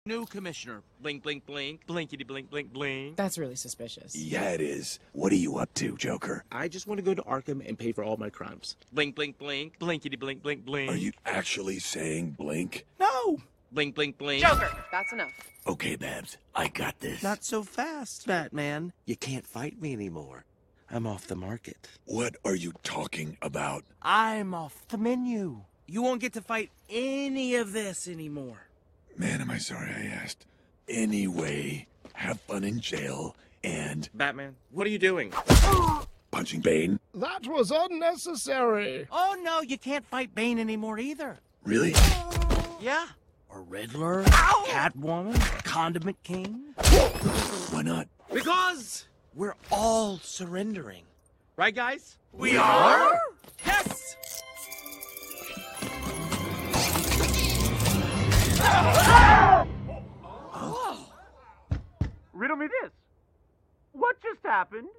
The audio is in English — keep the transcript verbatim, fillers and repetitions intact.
New commissioner. Blink, blink, blink. Blinkety, blink, blink, blink. That's really suspicious. Yeah, it is. What are you up to, Joker? I just want to go to Arkham and pay for all my crimes. Blink, blink, blink. Blinkety, blink, blink, blink. Are you actually saying blink? No! Blink, blink, blink. Joker, that's enough. Okay, Babs, I got this. Not so fast, Batman. You can't fight me anymore. I'm off the market. What are you talking about? I'm off the menu. You won't get to fight any of this anymore. Man, am I sorry I asked. Anyway, have fun in jail and... Batman, what are you doing? Punching Bane? That was unnecessary. Oh, no, you can't fight Bane anymore either. Really? Yeah. Or Riddler, Catwoman, Condiment King. Why not? Because we're all surrendering. Right, guys? We are? Yes! Riddle me this. What just happened?